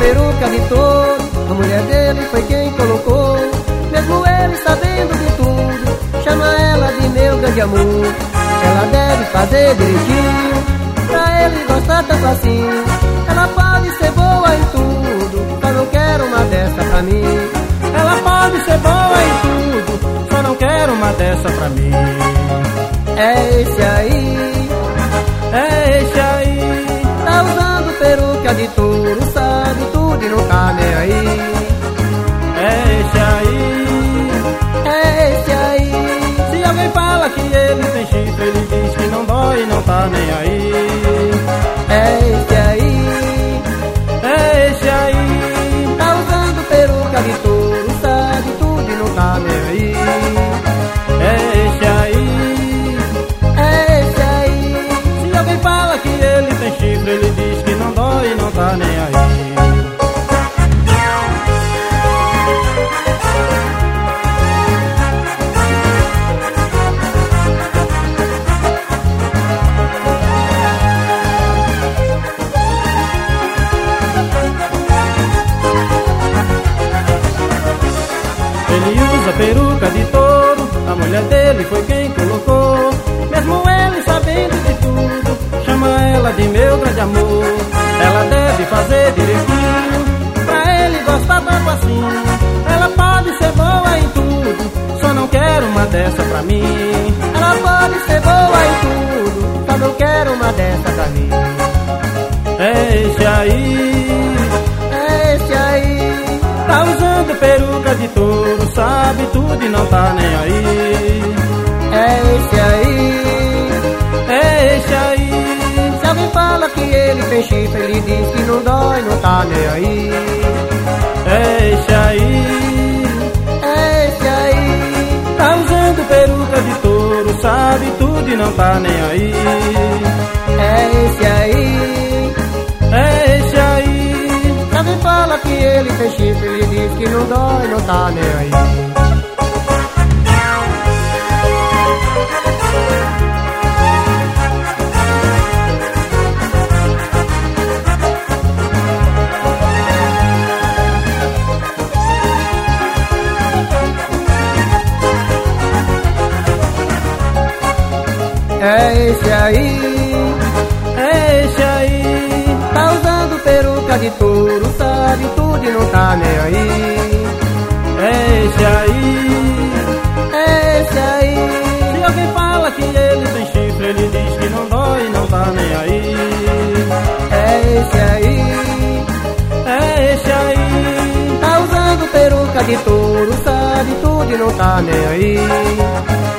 peruca de touro, a mulher dele foi quem colocou. Mesmo ele sabendo de tudo, chama ela de meu grande amor. Ela deve fazer direitinho, pra ele gostar tanto assim. Ela pode ser boa em tudo, só não quero uma dessa pra mim. Ela pode ser boa em tudo, só não quero uma dessa pra mim. É esse aí, é esse aí, tá usando peruca de touro, sabe tudo e não tá nem aí. É esse aí, é esse aí. Se alguém fala que ele tem chifre, ele diz que não dói e não tá nem aí. É esse aí, é esse aí, tá usando peruca de touro, sabe tudo e não tá nem aí. é esse aí, é esse aí. se alguém fala que ele tem chifre, ele diz que não dói e não tá nem aí. Ele usa peruca de touro, a mulher dele foi quem colocou. Mesmo ele sabendo de tudo, chama ela de meu grande amor. Ela deve fazer direitinho, pra ele gostar tanto assim. Ela pode ser boa em tudo, só não quero uma dessa pra mim. Ela pode ser boa em tudo, só não quero uma dessa pra mim. É esse aí, é esse aí, tá usando peruca de touro, sabe tudo e não tá nem aí. é esse aí, é esse aí, se alguém fala que ele tem chifre, ele diz que não dói, não tá nem aí. é esse aí, É esse aí, tá usando peruca de touro, sabe tudo e não tá nem aí. é esse aí, É esse aí, se alguém fala que ele tem chifre, ele diz que não dói, não tá nem aí. É esse aí, é esse aí, tá usando peruca de touro, sabe tudo e não tá nem aí. é esse aí, É esse aí, se alguém fala que ele tem chifre, ele diz que não dói e não tá nem aí. é esse aí, É esse aí, tá usando peruca de touro, sabe tudo e não tá nem aí.